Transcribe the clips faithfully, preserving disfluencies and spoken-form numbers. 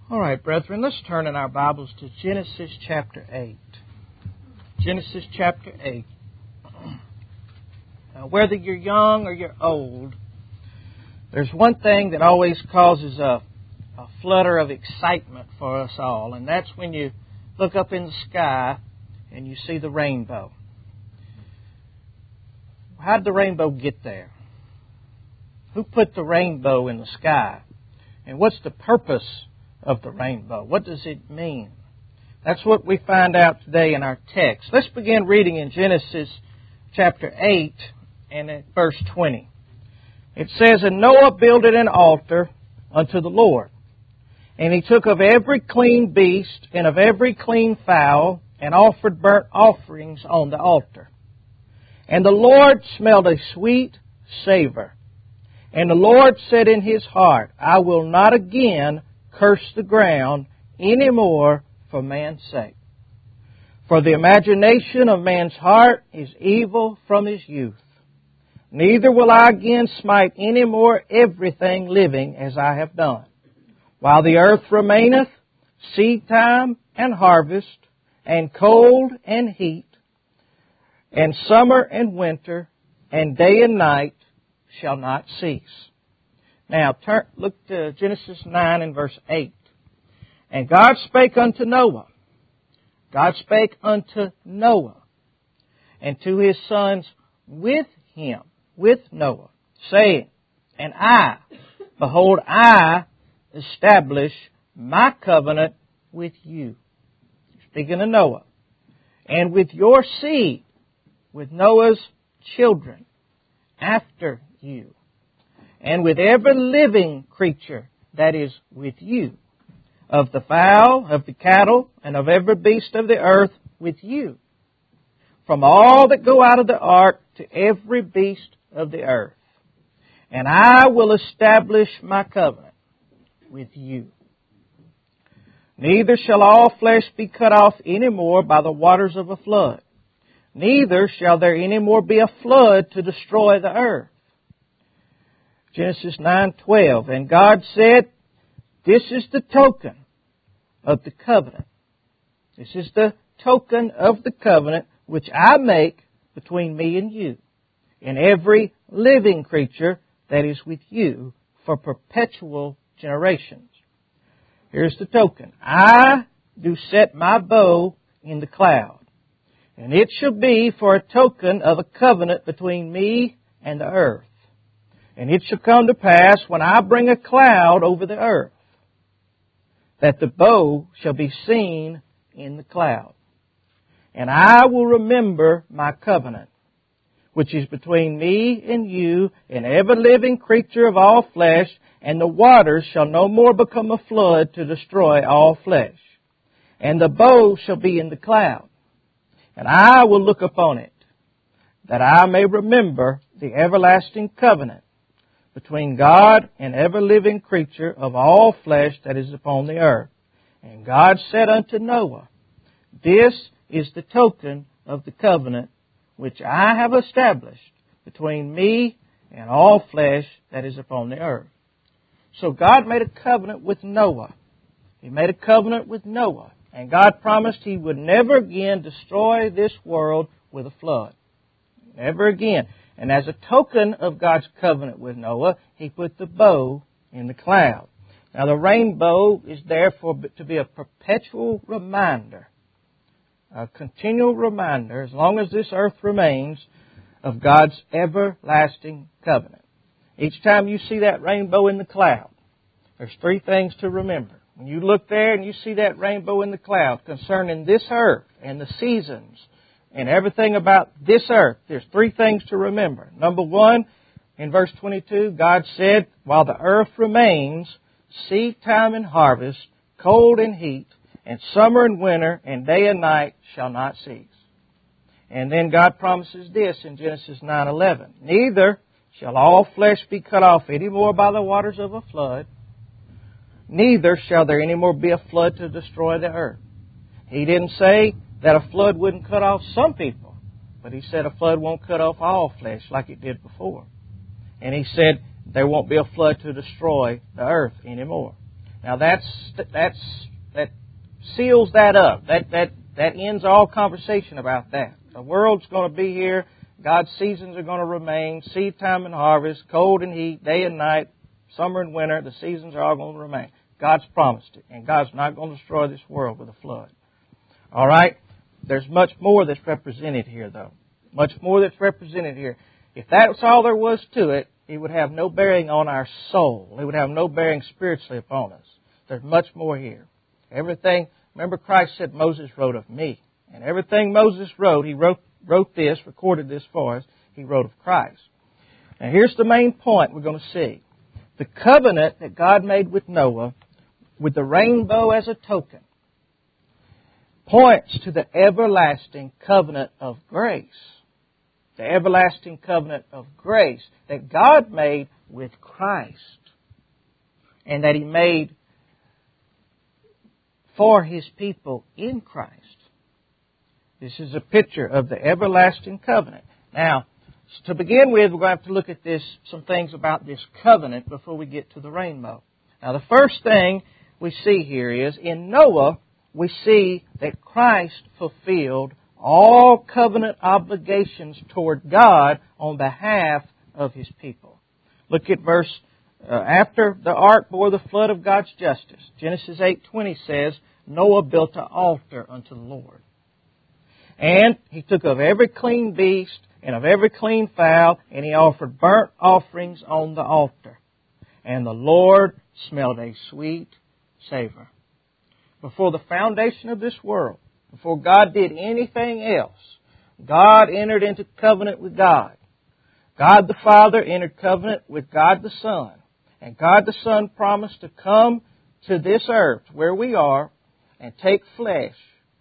All right, brethren, let's turn in our Bibles to Genesis chapter eight. Genesis chapter eight. Now, whether you're young or you're old, there's one thing that always causes a, a flutter of excitement for us all, and that's when you look up in the sky and you see the rainbow. How did the rainbow get there? Who put the rainbow in the sky? And what's the purpose of the rainbow? What does it mean? That's what we find out today in our text. Let's begin reading in Genesis chapter eight and at verse twenty. It says, "And Noah builded an altar unto the Lord. And he took of every clean beast and of every clean fowl and offered burnt offerings on the altar. And the Lord smelled a sweet savor. And the Lord said in his heart, I will not again curse the ground any more for man's sake. For the imagination of man's heart is evil from his youth. Neither will I again smite any more everything living as I have done. While the earth remaineth, seed time and harvest, and cold and heat, and summer and winter, and day and night shall not cease." Now, turn, look to Genesis nine and verse eight. "And God spake unto Noah. God spake unto Noah, and to his sons with him, with Noah, saying, And I, behold, I establish my covenant with you." Speaking of Noah. "And with your seed, with Noah's children, after you, and with every living creature that is with you, of the fowl, of the cattle, and of every beast of the earth with you, from all that go out of the ark to every beast of the earth. And I will establish my covenant with you. Neither shall all flesh be cut off any more by the waters of a flood. Neither shall there any more be a flood to destroy the earth." Genesis nine twelve. "And God said, This is the token of the covenant. This is the token of the covenant which I make between me and you, and every living creature that is with you for perpetual generations. Here's the token. I do set my bow in the cloud, and it shall be for a token of a covenant between me and the earth. And it shall come to pass when I bring a cloud over the earth, that the bow shall be seen in the cloud. And I will remember my covenant, which is between me and you and every living creature of all flesh, and the waters shall no more become a flood to destroy all flesh. And the bow shall be in the cloud, and I will look upon it, that I may remember the everlasting covenant between God and every living creature of all flesh that is upon the earth. And God said unto Noah, This is the token of the covenant which I have established between me and all flesh that is upon the earth." So God made a covenant with Noah. He made a covenant with Noah. And God promised He would never again destroy this world with a flood. Never again. And as a token of God's covenant with Noah, He put the bow in the cloud. Now the rainbow is there for, to be a perpetual reminder, a continual reminder, as long as this earth remains, of God's everlasting covenant. Each time you see that rainbow in the cloud, there's three things to remember. When you look there and you see that rainbow in the cloud concerning this earth and the seasons and everything about this earth, there's three things to remember. Number one, in verse twenty-two, God said, "While the earth remains, seed time and harvest, cold and heat, and summer and winter, and day and night shall not cease." And then God promises this in Genesis nine eleven. "Neither shall all flesh be cut off any more by the waters of a flood. Neither shall there any more be a flood to destroy the earth." He didn't say that a flood wouldn't cut off some people, but He said a flood won't cut off all flesh like it did before. And He said there won't be a flood to destroy the earth anymore. Now that's that's that seals that up. That that that ends all conversation about that. The world's going to be here. God's seasons are going to remain. Seed time and harvest, cold and heat, day and night, summer and winter. The seasons are all going to remain. God's promised it, and God's not going to destroy this world with a flood. All right? There's much more that's represented here, though. Much more that's represented here. If that's all there was to it, it would have no bearing on our soul. It would have no bearing spiritually upon us. There's much more here. Everything, remember Christ said Moses wrote of me. And everything Moses wrote, he wrote, wrote this, recorded this for us, he wrote of Christ. Now here's the main point we're going to see. The covenant that God made with Noah, with the rainbow as a token, points to the everlasting covenant of grace. The everlasting covenant of grace that God made with Christ. And that He made for His people in Christ. This is a picture of the everlasting covenant. Now, to begin with, we're going to have to look at this, some things about this covenant before we get to the rainbow. Now, the first thing we see here is, in Noah, we see that Christ fulfilled all covenant obligations toward God on behalf of His people. Look at verse, uh, after the ark bore the flood of God's justice. Genesis eight twenty says, Noah built an altar unto the Lord. And he took of every clean beast and of every clean fowl, and he offered burnt offerings on the altar. And the Lord smelled a sweet savor. Before the foundation of this world, before God did anything else, God entered into covenant with God. God the Father entered covenant with God the Son. And God the Son promised to come to this earth where we are and take flesh.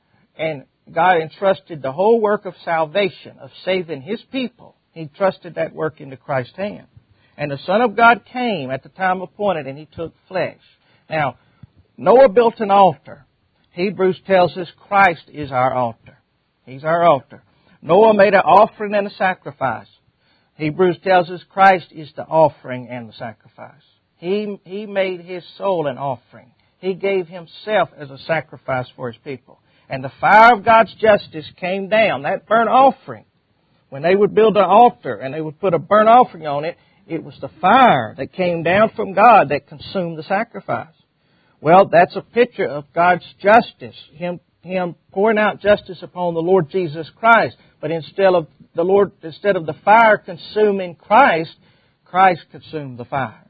And God entrusted the whole work of salvation, of saving His people. He trusted that work into Christ's hand. And the Son of God came at the time appointed, and He took flesh. Now, Noah built an altar. Hebrews tells us Christ is our altar. He's our altar. Noah made an offering and a sacrifice. Hebrews tells us Christ is the offering and the sacrifice. He, he made His soul an offering. He gave Himself as a sacrifice for His people. And the fire of God's justice came down. That burnt offering, when they would build an altar and they would put a burnt offering on it, it was the fire that came down from God that consumed the sacrifice. Well, that's a picture of God's justice, Him, Him pouring out justice upon the Lord Jesus Christ. But instead of the Lord, instead of the fire consuming Christ, Christ consumed the fire.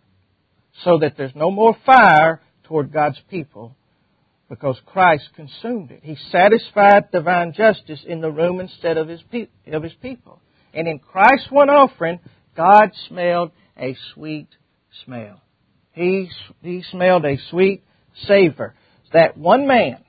So that there's no more fire toward God's people, because Christ consumed it. He satisfied divine justice in the room instead of His, pe- of his people. And in Christ's one offering, God smelled a sweet smell. He, he smelled a sweet savor. That one man,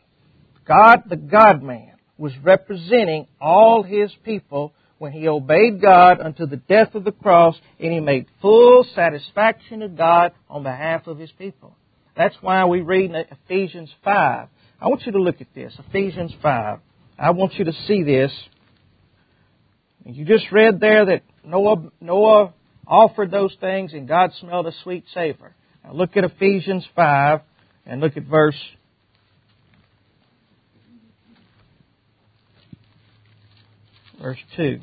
God the God-man, was representing all His people when He obeyed God unto the death of the cross, and He made full satisfaction to God on behalf of His people. That's why we read in Ephesians five. I want you to look at this, Ephesians five. I want you to see this. You just read there that Noah, Noah offered those things and God smelled a sweet savor. Now look at Ephesians five and look at verse verse two.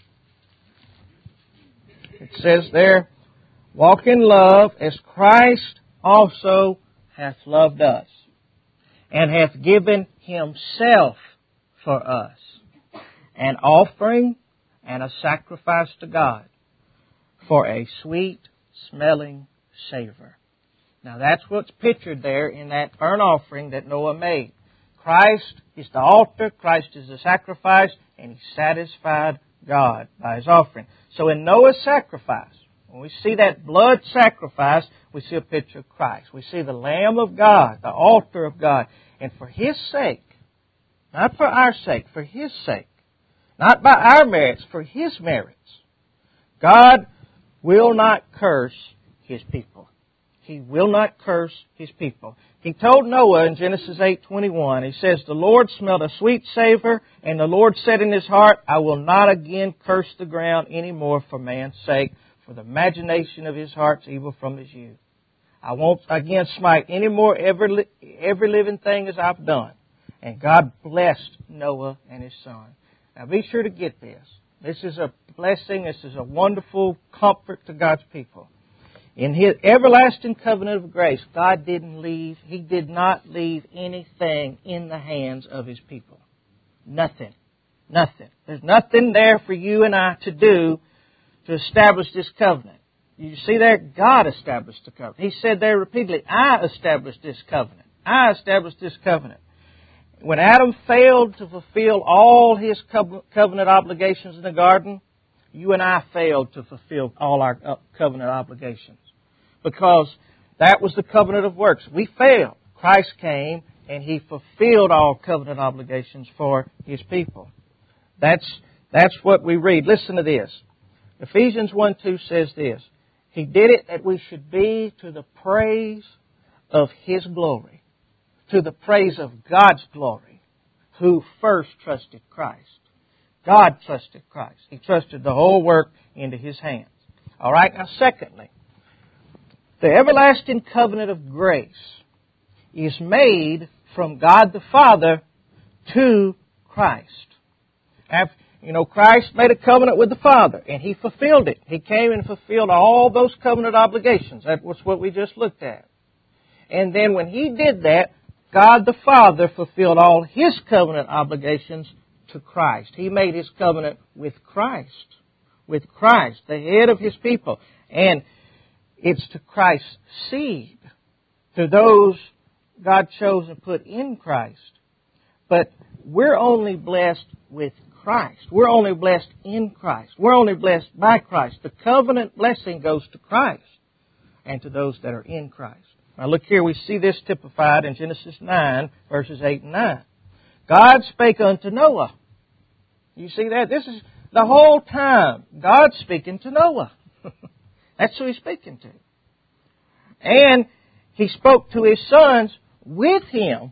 It says there, walk in love as Christ also hath loved us, and hath given Himself for us, an offering and a sacrifice to God, for a sweet smelling savor. Now that's what's pictured there in that burnt offering that Noah made. Christ is the altar, Christ is the sacrifice, and He satisfied God by His offering. So in Noah's sacrifice, when we see that blood sacrifice, we see a picture of Christ. We see the Lamb of God, the altar of God. And for His sake, not for our sake, for His sake, not by our merits, for His merits, God will not curse His people. He will not curse His people. He told Noah in Genesis eight twenty-one, He says, the Lord smelled a sweet savor, and the Lord said in His heart, I will not again curse the ground any more for man's sake, for the imagination of his heart's evil from his youth. I won't again smite any more every, every living thing as I've done. And God blessed Noah and his son. Now be sure to get this. This is a blessing. This is a wonderful comfort to God's people. In His everlasting covenant of grace, God didn't leave, He did not leave anything in the hands of His people. Nothing. Nothing. There's nothing there for you and I to do to establish this covenant. You see there? God established the covenant. He said there repeatedly, I established this covenant. I established this covenant. When Adam failed to fulfill all his covenant obligations in the garden, you and I failed to fulfill all our covenant obligations. Because that was the covenant of works. We failed. Christ came and He fulfilled all covenant obligations for His people. That's, that's what we read. Listen to this. Ephesians one two says this. He did it that we should be to the praise of His glory. To the praise of God's glory. Who first trusted Christ. God trusted Christ. He trusted the whole work into His hands. All right, now secondly, the everlasting covenant of grace is made from God the Father to Christ. After, you know, Christ made a covenant with the Father, and He fulfilled it. He came and fulfilled all those covenant obligations. That was what we just looked at. And then when He did that, God the Father fulfilled all His covenant obligations to Christ. He made His covenant with Christ. With Christ, the head of His people. And it's to Christ's seed. To those God chose and put in Christ. But we're only blessed with Christ. We're only blessed in Christ. We're only blessed by Christ. The covenant blessing goes to Christ and to those that are in Christ. Now look here, we see this typified in Genesis nine, verses eight and nine. God spake unto Noah. You see that? This is the whole time God speaking to Noah. That's who He's speaking to. And He spoke to His sons with him.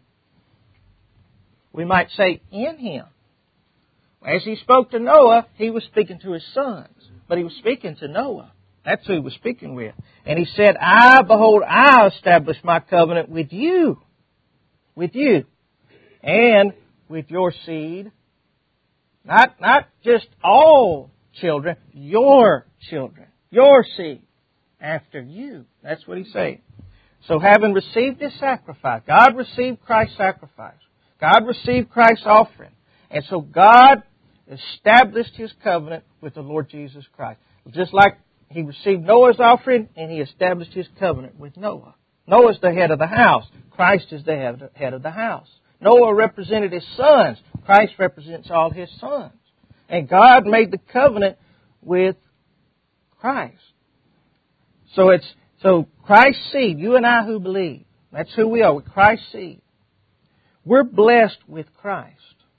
We might say in him. As He spoke to Noah, He was speaking to His sons. But He was speaking to Noah. That's who He was speaking with. And He said, I, behold, I establish my covenant with you. With you. And with your seed. Not, not just all children. Your children. Your seed. After you. That's what He's saying. So having received this sacrifice, God received Christ's sacrifice. God received Christ's offering. And so God established His covenant with the Lord Jesus Christ. Just like He received Noah's offering and He established His covenant with Noah. Noah's the head of the house. Christ is the head of the house. Noah represented his sons. Christ represents all His sons. And God made the covenant with Christ. So it's so Christ's seed, you and I who believe, that's who we are, with Christ's seed. We're blessed with Christ.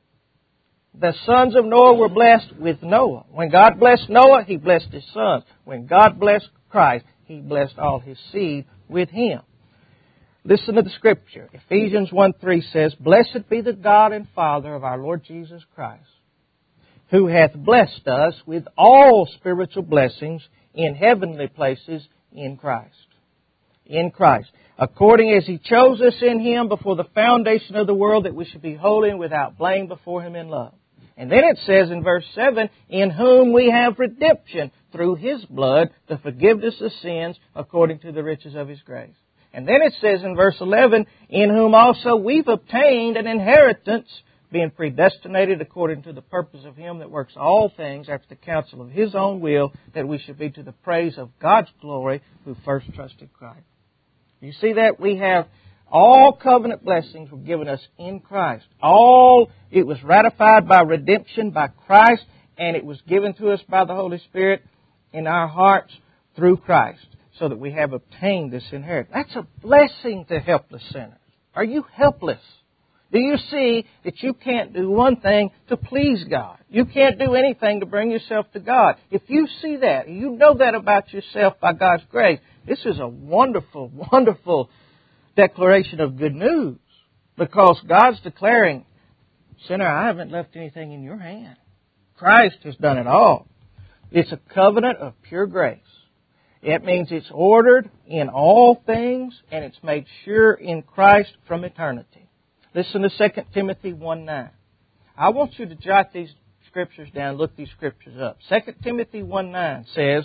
The sons of Noah were blessed with Noah. When God blessed Noah, He blessed his sons. When God blessed Christ, He blessed all His seed with him. Listen to the Scripture. Ephesians one three says, Blessed be the God and Father of our Lord Jesus Christ, who hath blessed us with all spiritual blessings in heavenly places in Christ. In Christ. According as He chose us in Him before the foundation of the world, that we should be holy and without blame before Him in love. And then it says in verse seven, In whom we have redemption through His blood, the forgiveness of sins, according to the riches of His grace. And then it says in verse eleven, In whom also we've obtained an inheritance, being predestinated according to the purpose of Him that works all things after the counsel of His own will, that we should be to the praise of God's glory, who first trusted Christ. You see that? We have all covenant blessings were given us in Christ. All, it was ratified by redemption by Christ, and it was given to us by the Holy Spirit in our hearts through Christ, so that we have obtained this inheritance. That's a blessing to helpless sinners. Are you helpless? Do you see that you can't do one thing to please God? You can't do anything to bring yourself to God. If you see that, you know that about yourself by God's grace, this is a wonderful, wonderful declaration of good news. Because God's declaring, sinner, I haven't left anything in your hand. Christ has done it all. It's a covenant of pure grace. It means it's ordered in all things, and it's made sure in Christ from eternity. Listen to Second Timothy one nine. I want you to jot these scriptures down, look these scriptures up. Second Timothy one nine says,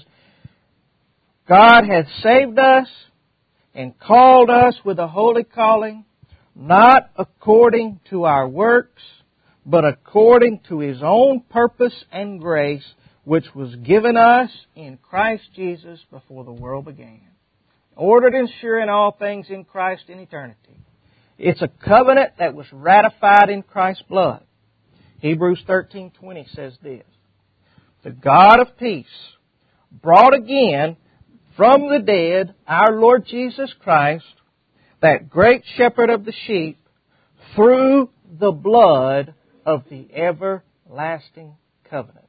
God hath saved us and called us with a holy calling, not according to our works, but according to His own purpose and grace, which was given us in Christ Jesus before the world began. Ordered and sure in all things in Christ in eternity. It's a covenant that was ratified in Christ's blood. Hebrews thirteen twenty says this, the God of peace brought again from the dead our Lord Jesus Christ, that great shepherd of the sheep, through the blood of the everlasting covenant.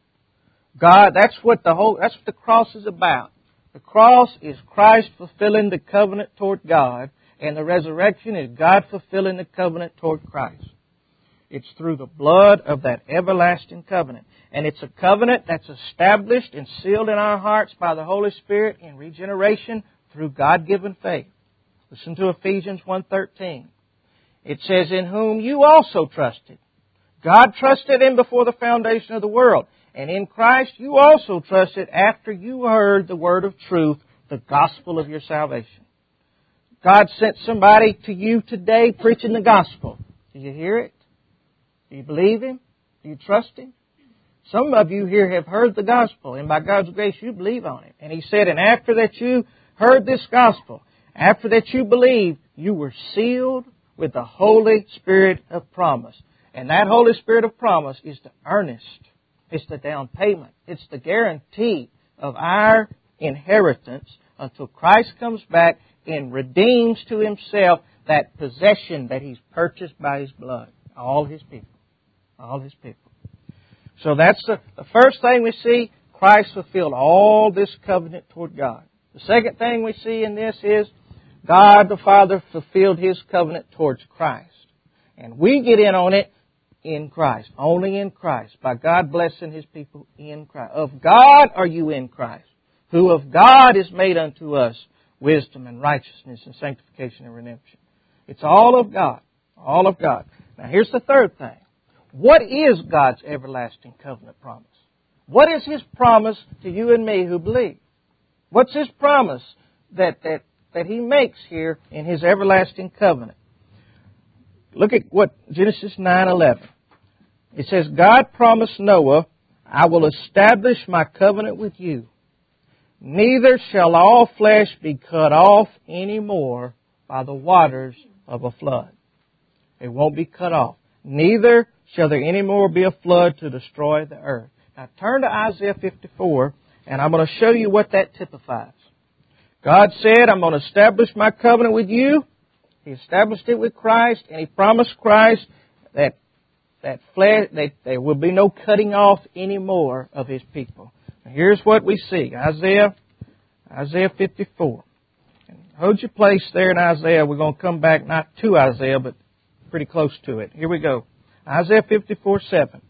God, that's what the whole, that's what the cross is about. The cross is Christ fulfilling the covenant toward God, and the resurrection is God fulfilling the covenant toward Christ. It's through the blood of that everlasting covenant. And it's a covenant that's established and sealed in our hearts by the Holy Spirit in regeneration through God-given faith. Listen to Ephesians one thirteen. It says, in whom you also trusted. God trusted Him before the foundation of the world. And in Christ you also trusted after you heard the word of truth, the gospel of your salvation. God sent somebody to you today preaching the gospel. Do you hear it? Do you believe Him? Do you trust Him? Some of you here have heard the gospel, and by God's grace you believe on it. And He said, and after that you heard this gospel, after that you believed, you were sealed with the Holy Spirit of promise. And that Holy Spirit of promise is the earnest. It's the down payment. It's the guarantee of our inheritance until Christ comes back and redeems to Himself that possession that He's purchased by His blood. All His people. All His people. So that's the, the first thing we see. Christ fulfilled all this covenant toward God. The second thing we see in this is God the Father fulfilled His covenant towards Christ. And we get in on it in Christ. Only in Christ. By God blessing His people in Christ. Of God are you in Christ, who of God is made unto us wisdom and righteousness and sanctification and redemption. It's all of God. All of God. Now here's the third thing. What is God's everlasting covenant promise? What is His promise to you and me who believe? What's His promise that, that, that He makes here in His everlasting covenant? Look at what Genesis nine eleven. It says, God promised Noah, I will establish my covenant with you. Neither shall all flesh be cut off any more by the waters of a flood. It won't be cut off. Neither shall there any more be a flood to destroy the earth. Now turn to Isaiah fifty-four, and I'm going to show you what that typifies. God said, I'm going to establish my covenant with you. He established it with Christ, and He promised Christ that that, flesh, that there will be no cutting off any more of His people. Now here's what we see. Isaiah, Isaiah fifty-four. And hold your place there in Isaiah. We're going to come back not to Isaiah, but pretty close to it. Here we go. Isaiah fifty-four seven.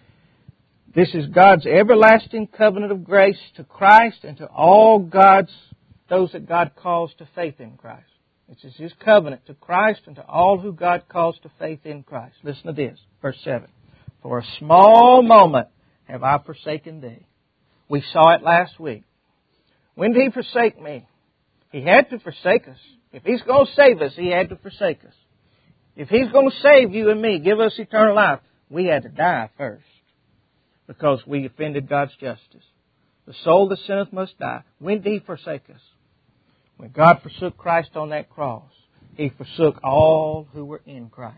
This is God's everlasting covenant of grace to Christ and to all God's, those that God calls to faith in Christ. This is His covenant to Christ and to all who God calls to faith in Christ. Listen to this, verse seven. For a small moment have I forsaken thee. We saw it last week. When did He forsake me? He had to forsake us. If He's going to save us, He had to forsake us. If He's going to save you and me, give us eternal life, we had to die first because we offended God's justice. The soul that sinneth must die. When did He forsake us? When God forsook Christ on that cross, He forsook all who were in Christ.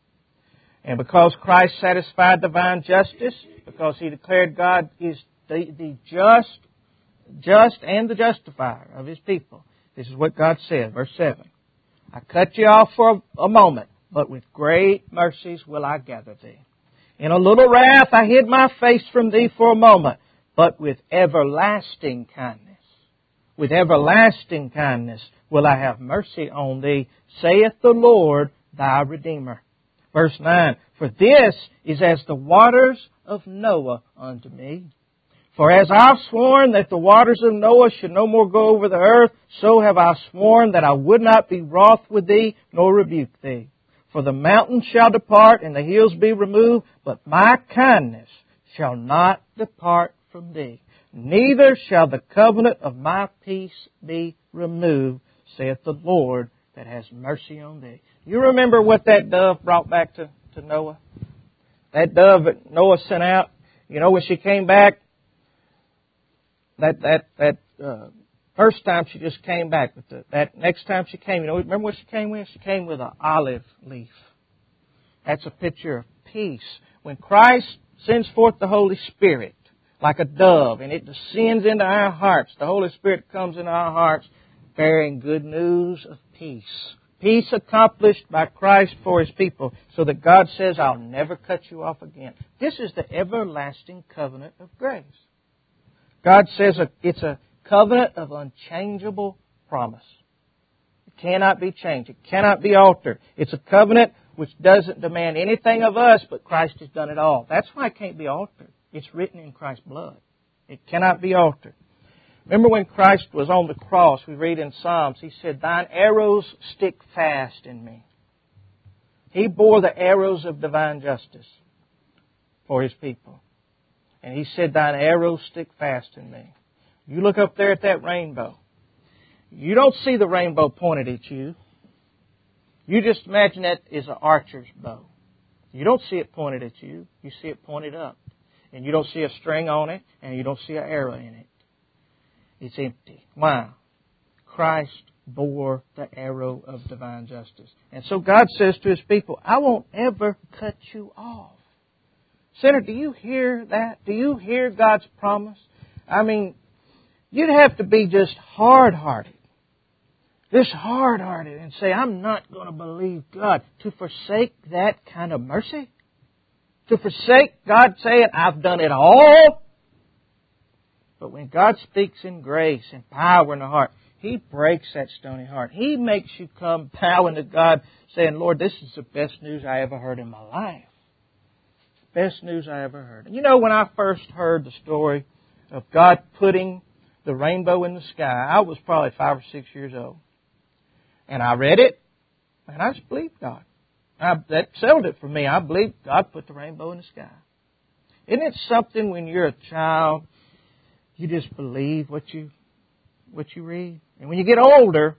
And because Christ satisfied divine justice, because He declared God is the, the just, just and the justifier of His people, this is what God said, verse seven. I cut you off for a moment, but with great mercies will I gather thee. In a little wrath I hid my face from thee for a moment, but with everlasting kindness, with everlasting kindness will I have mercy on thee, saith the Lord thy Redeemer. Verse nine, for this is as the waters of Noah unto me. For as I've sworn that the waters of Noah should no more go over the earth, so have I sworn that I would not be wroth with thee, nor rebuke thee. For the mountains shall depart, and the hills be removed, but my kindness shall not depart from thee. Neither shall the covenant of my peace be removed, saith the Lord that has mercy on thee. You remember what that dove brought back to, to Noah? That dove that Noah sent out, you know, when she came back, that that that uh, first time she just came back, but the, that next time she came, you know, remember what she came with? She came with an olive leaf. That's a picture of peace. When Christ sends forth the Holy Spirit, like a dove, and it descends into our hearts, the Holy Spirit comes into our hearts, bearing good news of peace. Peace accomplished by Christ for His people, so that God says, I'll never cut you off again. This is the everlasting covenant of grace. God says it's a covenant of unchangeable promise. It cannot be changed. It cannot be altered. It's a covenant which doesn't demand anything of us, but Christ has done it all. That's why it can't be altered. It's written in Christ's blood. It cannot be altered. Remember when Christ was on the cross, we read in Psalms, He said, Thine arrows stick fast in me. He bore the arrows of divine justice for His people. And He said, Thine arrows stick fast in me. You look up there at that rainbow. You don't see the rainbow pointed at you. You just imagine that is an archer's bow. You don't see it pointed at you. You see it pointed up. And you don't see a string on it, and you don't see an arrow in it. It's empty. Why? Christ bore the arrow of divine justice. And so God says to His people, I won't ever cut you off. Sinner, do you hear that? Do you hear God's promise? I mean, you'd have to be just hard-hearted. Just hard-hearted and say, I'm not going to believe God. To forsake that kind of mercy? To forsake God saying, I've done it all? But when God speaks in grace and power in the heart, He breaks that stony heart. He makes you come bowing to God saying, Lord, this is the best news I ever heard in my life. Best news I ever heard. And you know, when I first heard the story of God putting the rainbow in the sky, I was probably five or six years old. And I read it, and I just believed God. I, that settled it for me. I believe God put the rainbow in the sky. Isn't it something when you're a child, you just believe what you what you read? And when you get older,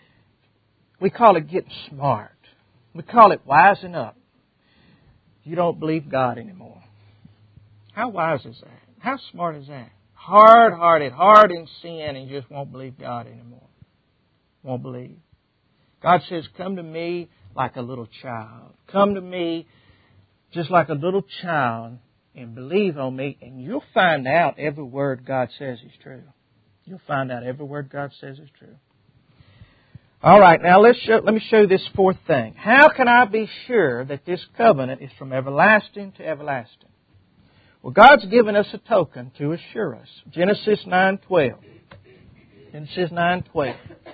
we call it getting smart. We call it wising up. You don't believe God anymore. How wise is that? How smart is that? Hard-hearted, hard in sin, and you just won't believe God anymore. Won't believe. God says, come to me like a little child. Come to me just like a little child and believe on me, and you'll find out every word God says is true. You'll find out every word God says is true. All right, now let's show, let me show you this fourth thing. How can I be sure that this covenant is from everlasting to everlasting? Well, God's given us a token to assure us. Genesis nine twelve. Genesis nine twelve.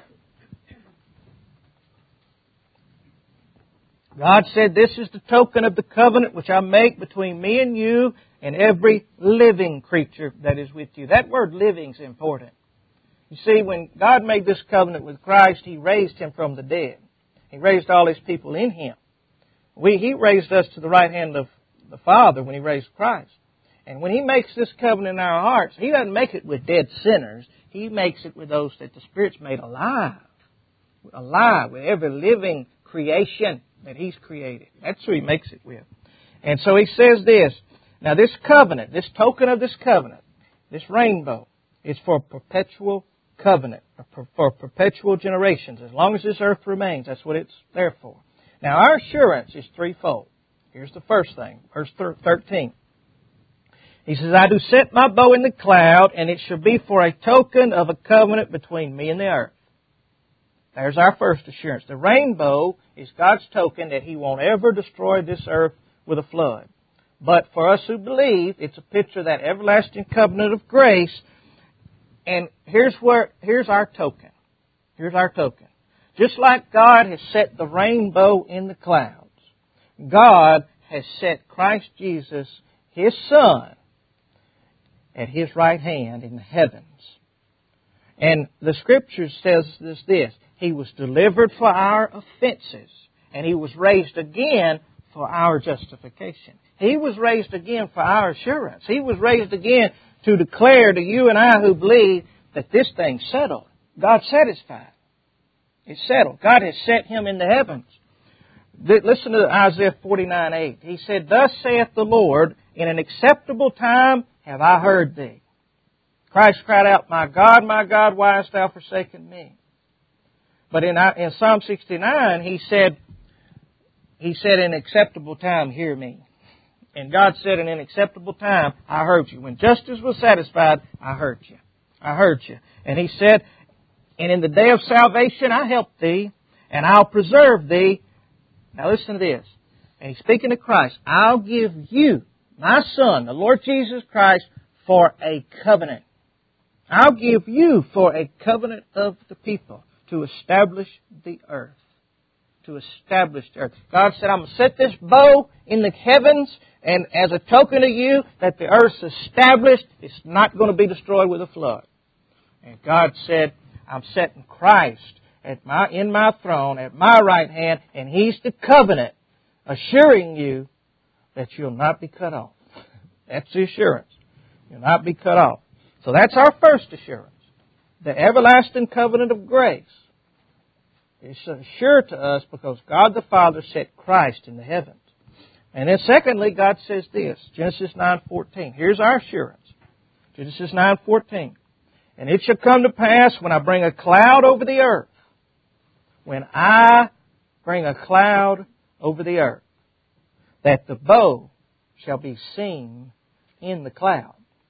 God said, this is the token of the covenant which I make between me and you and every living creature that is with you. That word living is important. You see, when God made this covenant with Christ, He raised Him from the dead. He raised all His people in Him. We, He raised us to the right hand of the Father when He raised Christ. And when He makes this covenant in our hearts, He doesn't make it with dead sinners. He makes it with those that the Spirit's made alive. Alive with every living creation that He's created. That's who He makes it with. And so He says this. Now this covenant, this token of this covenant, this rainbow, is for perpetual covenant, for perpetual generations. As long as this earth remains, that's what it's there for. Now our assurance is threefold. Here's the first thing, verse thirteen. He says, I do set my bow in the cloud, and it shall be for a token of a covenant between me and the earth. There's our first assurance. The rainbow is God's token that He won't ever destroy this earth with a flood. But for us who believe, it's a picture of that everlasting covenant of grace. And here's where here's our token. Here's our token. Just like God has set the rainbow in the clouds, God has set Christ Jesus, His Son, at His right hand in the heavens. And the Scripture says this, this, He was delivered for our offenses, and He was raised again for our justification. He was raised again for our assurance. He was raised again to declare to you and I who believe that this thing's settled. God's satisfied. It's settled. God has set Him in the heavens. Listen to Isaiah forty-nine eight. He said, "Thus saith the Lord, in an acceptable time have I heard thee." Christ cried out, "My God, my God, why hast thou forsaken me?" But in, in Psalm sixty-nine, he said, he said, "In acceptable time, hear me." And God said, "In an acceptable time, I heard you. When justice was satisfied, I heard you. I heard you." And He said, "And in the day of salvation, I help thee, and I'll preserve thee." Now listen to this. And He's speaking to Christ. "I'll give you, my Son, the Lord Jesus Christ, for a covenant. I'll give you for a covenant of the people to establish the earth." To establish the earth. God said, "I'm going to set this bow in the heavens, and as a token of you that the earth's established, it's not going to be destroyed with a flood." And God said, "I'm setting Christ at my in my throne, at my right hand, and He's the covenant, assuring you that you'll not be cut off." That's the assurance. You'll not be cut off. So that's our first assurance. The everlasting covenant of grace. It's assured to us because God the Father set Christ in the heavens. And then secondly, God says this, Genesis nine fourteen. Here's our assurance. Genesis nine fourteen. "And it shall come to pass when I bring a cloud over the earth," when I bring a cloud over the earth, "that the bow shall be seen in the cloud."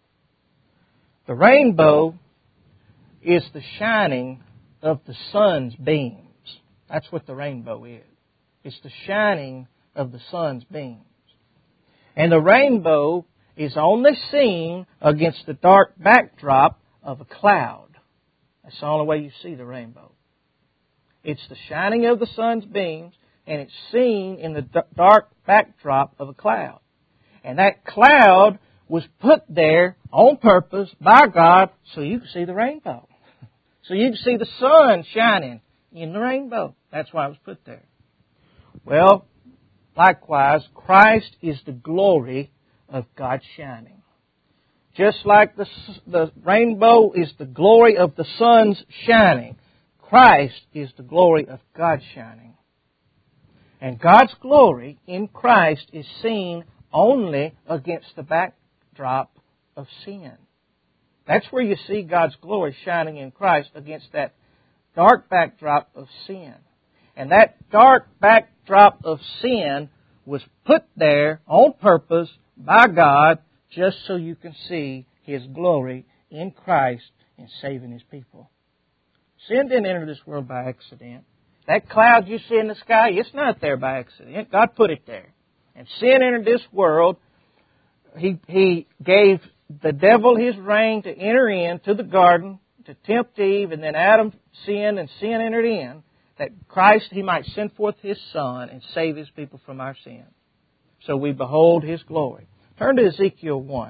The rainbow is the shining of the sun's beams. That's what the rainbow is. It's the shining of the sun's beams. And the rainbow is only seen against the dark backdrop of a cloud. That's the only way you see the rainbow. It's the shining of the sun's beams, and it's seen in the dark backdrop of a cloud. And that cloud was put there on purpose by God so you could see the rainbow. So you could see the sun shining in the rainbow. That's why it was put there. Well, likewise, Christ is the glory of God's shining. Just like the, the rainbow is the glory of the sun's shining, Christ is the glory of God's shining. And God's glory in Christ is seen only against the backdrop of sin. That's where you see God's glory shining in Christ, against that dark backdrop of sin. And that dark backdrop of sin was put there on purpose by God just so you can see His glory in Christ in saving His people. Sin didn't enter this world by accident. That cloud you see in the sky, it's not there by accident. God put it there. And sin entered this world. He, he gave the devil his reign to enter into the garden, to tempt Eve, and then Adam sinned, and sin entered in, that Christ, He might send forth His Son and save His people from our sin. So we behold His glory. Turn to Ezekiel one.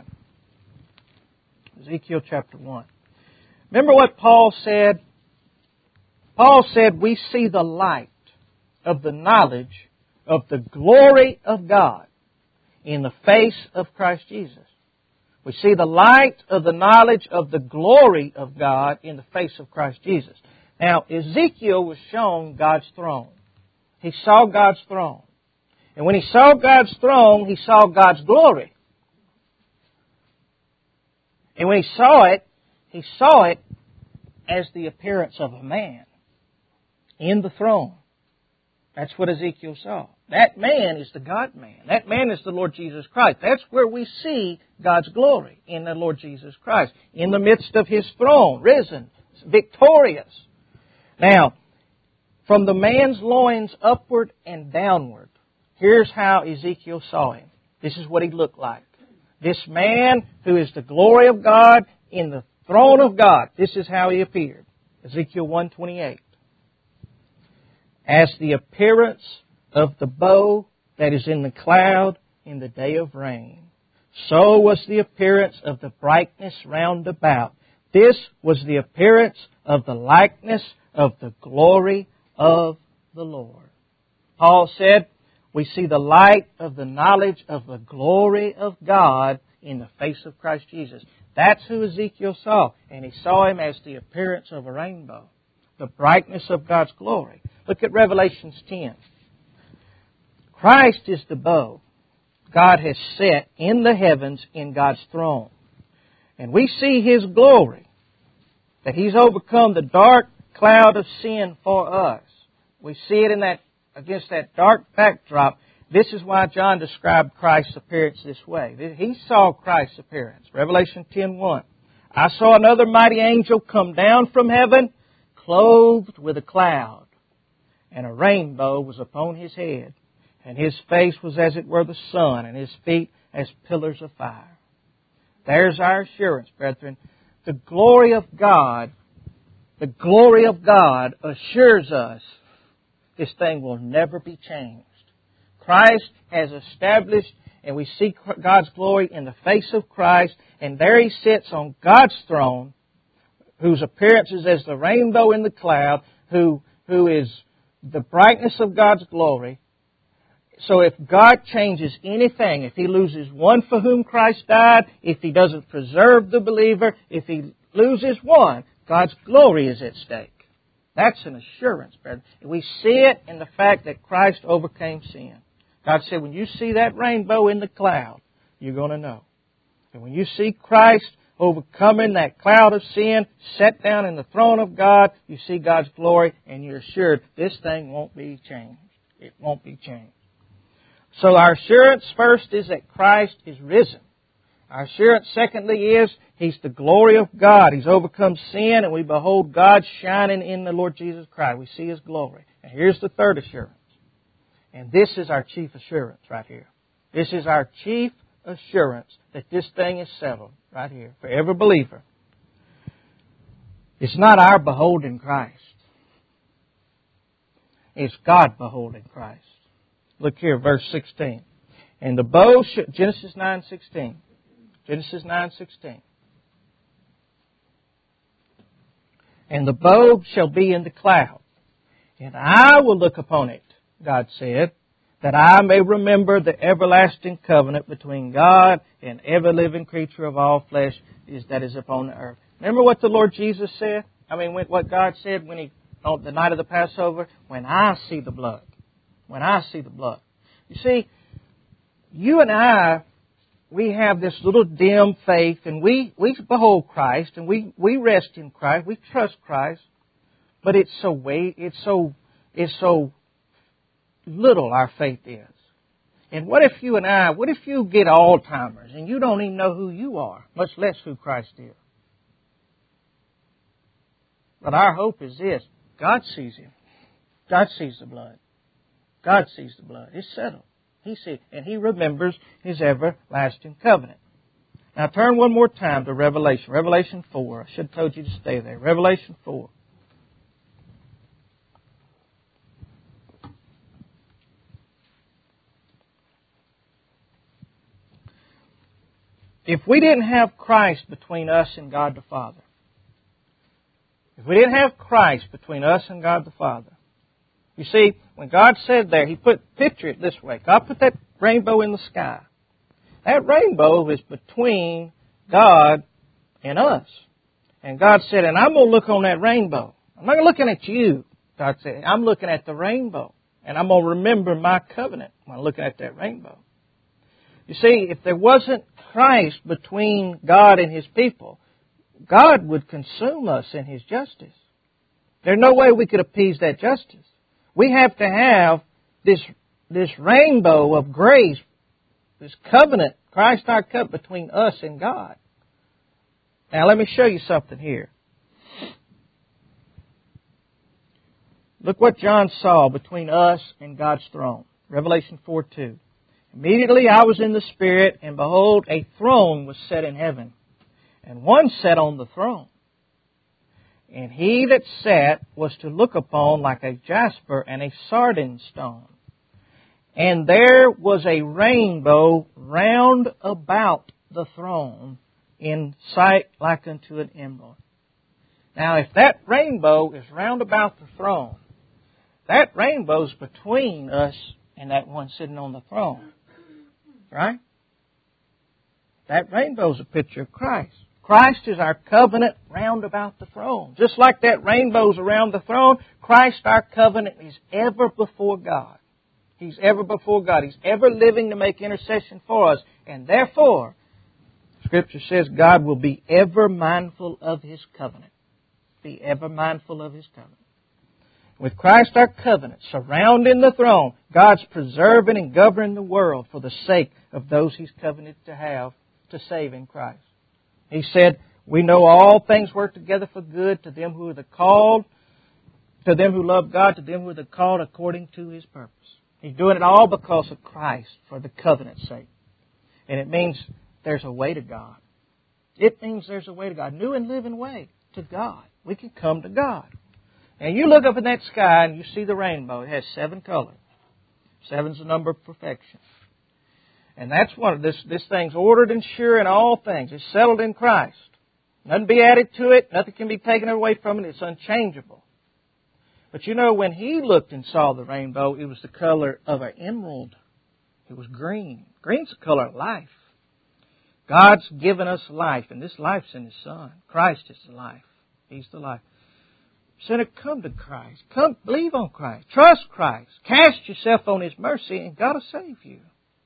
Ezekiel chapter one. Remember what Paul said? Paul said we see the light of the knowledge of the glory of God in the face of Christ Jesus. We see the light of the knowledge of the glory of God in the face of Christ Jesus. Now, Ezekiel was shown God's throne. He saw God's throne. And when he saw God's throne, he saw God's glory. And when he saw it, he saw it as the appearance of a man in the throne. That's what Ezekiel saw. That man is the God-man. That man is the Lord Jesus Christ. That's where we see God's glory, in the Lord Jesus Christ, in the midst of His throne, risen, victorious. Now, from the man's loins upward and downward, here's how Ezekiel saw him. This is what he looked like. This man who is the glory of God in the throne of God, this is how he appeared. Ezekiel one twenty-eight. As the appearance of the bow that is in the cloud in the day of rain, So was the appearance of the brightness round about. This was the appearance of the likeness of the glory of the Lord. Paul said, we see the light of the knowledge of the glory of God in the face of Christ Jesus. That's who Ezekiel saw. And he saw Him as the appearance of a rainbow. The brightness of God's glory. Look at Revelation ten. Christ is the bow God has set in the heavens in God's throne. And we see His glory. That He's overcome the dark cloud of sin for us. We see it in that against that dark backdrop. This is why John described Christ's appearance this way. He saw Christ's appearance. Revelation ten one. I saw another mighty angel come down from heaven, clothed with a cloud, and a rainbow was upon his head, and his face was as it were the sun, and his feet as pillars of fire. There's our assurance, brethren. The glory of God, the glory of God assures us this thing will never be changed. Christ has established, and we see God's glory in the face of Christ, and there He sits on God's throne, whose appearance is as the rainbow in the cloud, who, who is the brightness of God's glory. So if God changes anything, if He loses one for whom Christ died, if He doesn't preserve the believer, if He loses one, God's glory is at stake. That's an assurance, brethren. We see it in the fact that Christ overcame sin. God said, when you see that rainbow in the cloud, you're going to know. And when you see Christ overcoming that cloud of sin, set down in the throne of God, you see God's glory, and you're assured this thing won't be changed. It won't be changed. So our assurance first is that Christ is risen. Our assurance secondly is He's the glory of God. He's overcome sin, and we behold God shining in the Lord Jesus Christ. We see His glory. And here's the third assurance. And this is our chief assurance right here. This is our chief assurance that this thing is settled right here for every believer. It's not our beholding Christ. It's God beholding Christ. Look here, verse sixteen. And the bow, sh- Genesis nine sixteen. Genesis nine sixteen. And the bow shall be in the cloud, and I will look upon it, God said, that I may remember the everlasting covenant between God and every living creature of all flesh is that is upon the earth. Remember what the Lord Jesus said? I mean, what God said when He on the night of the Passover? When I see the blood. When I see the blood. You see, you and I, we have this little dim faith, and we, we behold Christ, and we, we rest in Christ, we trust Christ, but it's so weight, it's so, it's so little our faith is. And what if you and I, what if you get Alzheimer's and you don't even know who you are, much less who Christ is? But our hope is this. God sees Him. God sees the blood. God sees the blood. It's settled. He sees, and He remembers His everlasting covenant. Now turn one more time to Revelation. Revelation four. I should have told you to stay there. Revelation four. If we didn't have Christ between us and God the Father, if we didn't have Christ between us and God the Father, you see, when God said there, He put, picture it this way. God put that rainbow in the sky. That rainbow is between God and us. And God said, and I'm going to look on that rainbow. I'm not looking at you, God said. I'm looking at the rainbow. And I'm going to remember my covenant when I'm looking at that rainbow. You see, if there wasn't Christ between God and His people, God would consume us in His justice. There's no way we could appease that justice. We have to have this, this rainbow of grace, this covenant, Christ our covenant between us and God. Now let me show you something here. Look what John saw between us and God's throne. Revelation four two. Immediately I was in the Spirit, and behold, a throne was set in heaven, and one sat on the throne. And He that sat was to look upon like a jasper and a sardine stone. And there was a rainbow round about the throne, in sight like unto an emerald. Now, if that rainbow is round about the throne, that rainbow's between us and that one sitting on the throne. Right? That rainbow's a picture of Christ. Christ is our covenant round about the throne. Just like that rainbow's around the throne, Christ, our covenant, is ever before God. He's ever before God. He's ever living to make intercession for us. And therefore, Scripture says God will be ever mindful of His covenant. Be ever mindful of His covenant. With Christ our covenant surrounding the throne, God's preserving and governing the world for the sake of those He's covenanted to have to save in Christ. He said, we know all things work together for good to them who are the called, to them who love God, to them who are the called according to His purpose. He's doing it all because of Christ, for the covenant's sake. And it means there's a way to God. It means there's a way to God. New and living way to God. We can come to God. And you look up in that sky and you see the rainbow. It has seven colors. Seven's the number of perfection. And that's one of this, this thing's ordered and sure in all things. It's settled in Christ. Nothing be added to it. Nothing can be taken away from it. It's unchangeable. But you know, when he looked and saw the rainbow, it was the color of an emerald. It was green. Green's the color of life. God's given us life, and this life's in His Son. Christ is the life. He's the life. Sinner, come to Christ. Come, believe on Christ. Trust Christ. Cast yourself on His mercy, and God will save you.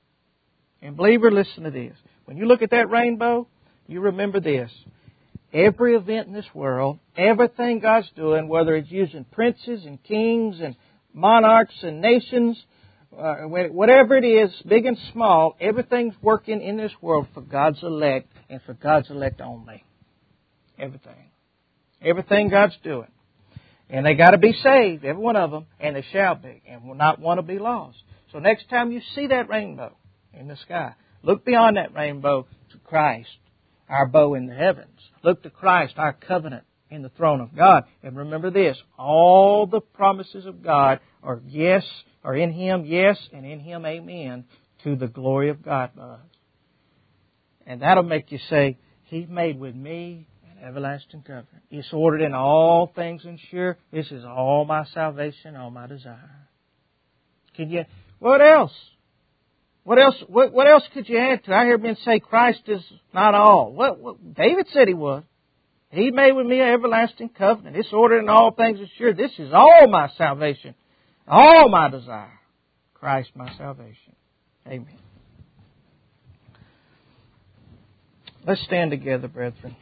And believer, listen to this. When you look at that rainbow, you remember this. Every event in this world, everything God's doing, whether it's using princes and kings and monarchs and nations, uh, whatever it is, big and small, everything's working in this world for God's elect and for God's elect only. Everything. Everything God's doing. And they got to be saved, every one of them, and they shall be, and will not want to be lost. So next time you see that rainbow in the sky, look beyond that rainbow to Christ, our bow in the heavens. Look to Christ, our covenant in the throne of God. And remember this, all the promises of God are yes, are in Him, yes, and in Him, amen, to the glory of God. And that'll make you say, He made with me an everlasting covenant. It's ordered in all things and sure. This is all my salvation, all my desire. Can you, what else? What else? What, what else could you add to? I hear men say Christ is not all. What, what David said He was. He made with me an everlasting covenant. It's ordered in all things and sure. This is all my salvation, all my desire. Christ my salvation. Amen. Let's stand together, brethren.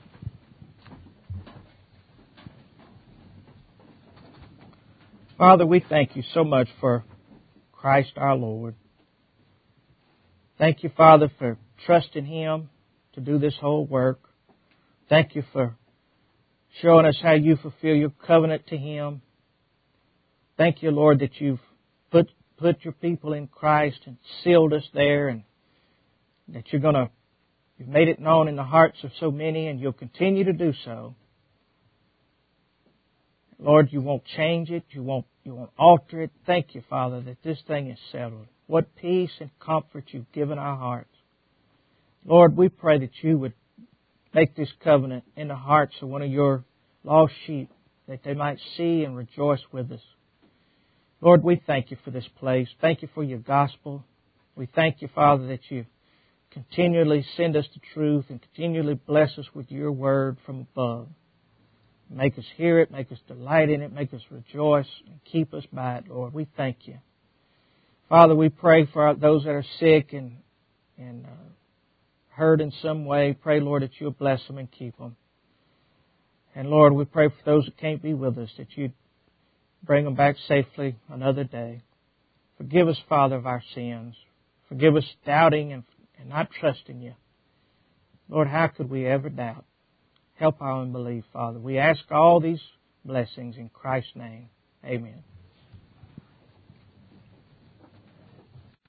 Father, we thank You so much for Christ our Lord. Thank You, Father, for trusting Him to do this whole work. Thank You for showing us how You fulfill Your covenant to Him. Thank You, Lord, that You've put, put Your people in Christ and sealed us there, and that You're going to, You've made it known in the hearts of so many, and You'll continue to do so. Lord, You won't change it. You won't, you won't alter it. Thank You, Father, that this thing is settled. What peace and comfort You've given our hearts. Lord, we pray that You would make this covenant in the hearts of one of Your lost sheep, that they might see and rejoice with us. Lord, we thank You for this place. Thank You for Your gospel. We thank You, Father, that You continually send us the truth and continually bless us with Your word from above. Make us hear it, make us delight in it, make us rejoice, and keep us by it, Lord. We thank You. Father, we pray for those that are sick and, and uh, hurt in some way. Pray, Lord, that You'll bless them and keep them. And Lord, we pray for those that can't be with us, that You'd bring them back safely another day. Forgive us, Father, of our sins. Forgive us doubting and, and not trusting You. Lord, how could we ever doubt? Help our unbelief, Father. We ask all these blessings in Christ's name. Amen.